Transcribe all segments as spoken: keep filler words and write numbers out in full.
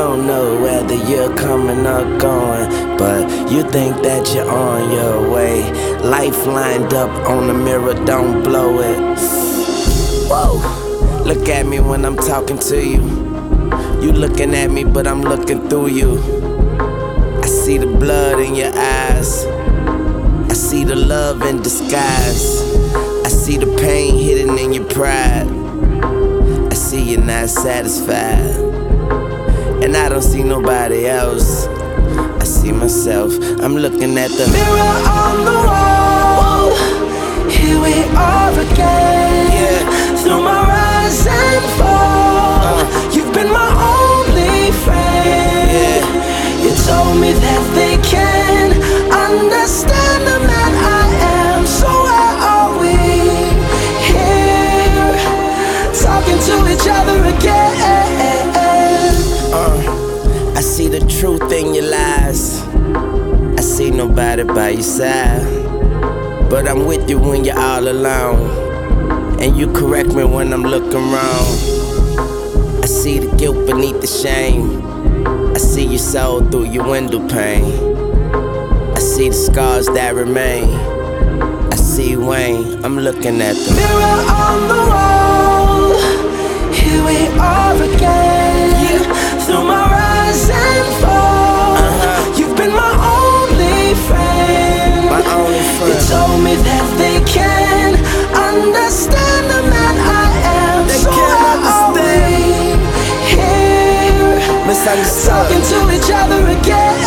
don't know whether you're coming or going, but you think that you're on your way. Life lined up on the mirror, don't blow it. Whoa, look at me when I'm talking to you. You looking at me, but I'm looking through you. I see the blood in your eyes. I see the love in disguise. I see the pain hidden in your pride. I see you're not satisfied. And I don't see nobody else. I see myself. I'm looking at the mirror on the wall. Here we are again. Yeah. Through my rise and fall, uh. you've been my only friend. Yeah. You told me that they can understand the man I am. So where are we? Here, talking to each other again. uh, I see the truth in your lies. I see nobody by your side, but I'm with you when you're all alone. And you correct me when I'm looking wrong. I see the guilt beneath the shame. I see your soul through your window pane. I see the scars that remain. I see Wayne, I'm looking at the mirror on the wall. Here we are again. Yeah. Through my rise and fall, uh-huh. you've been my only friend. My only friend. You told me that they can understand the man I am. They so can't understand. Here, talking to each other again.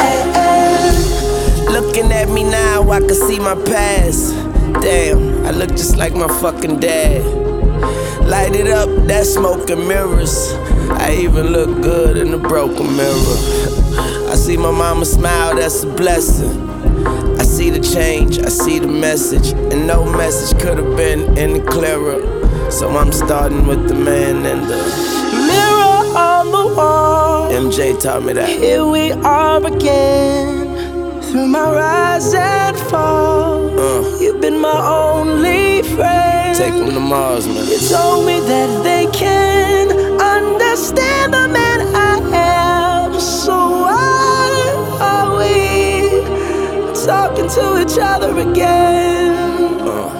Wow. Looking at me now, I can see my past. Damn, I look just like my fucking dad. Light it up, that smoke and mirrors. I even look good in the broken mirror. I see my mama smile, that's a blessing. I see the change, I see the message, and no message could have been any clearer. So I'm starting with the man and the mirror on the wall. M J taught me that. Here we are again. Through my rise and fall, uh, you've been my only friend. Take them to Mars, man. You told me that they can understand the man I am. So why are we talking to each other again? Uh.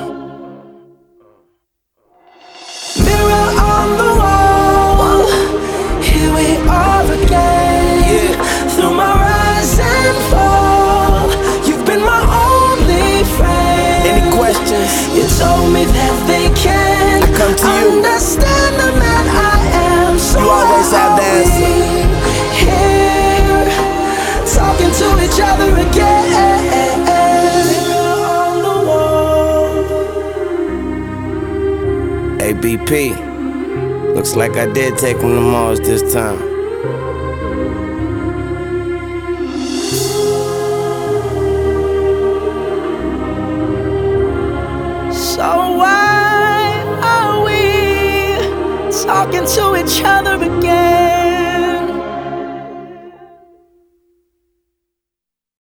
Mirror on the wall. Here we are again. Yeah. Through my rise and fall, you've been my only friend. Any questions? You told me that they can I come to you. understand the man I am. So you always have the answer. Here, talking to each other again. On the wall. A B P. Looks like I did take him to Mars this time. So why are we talking to each other again?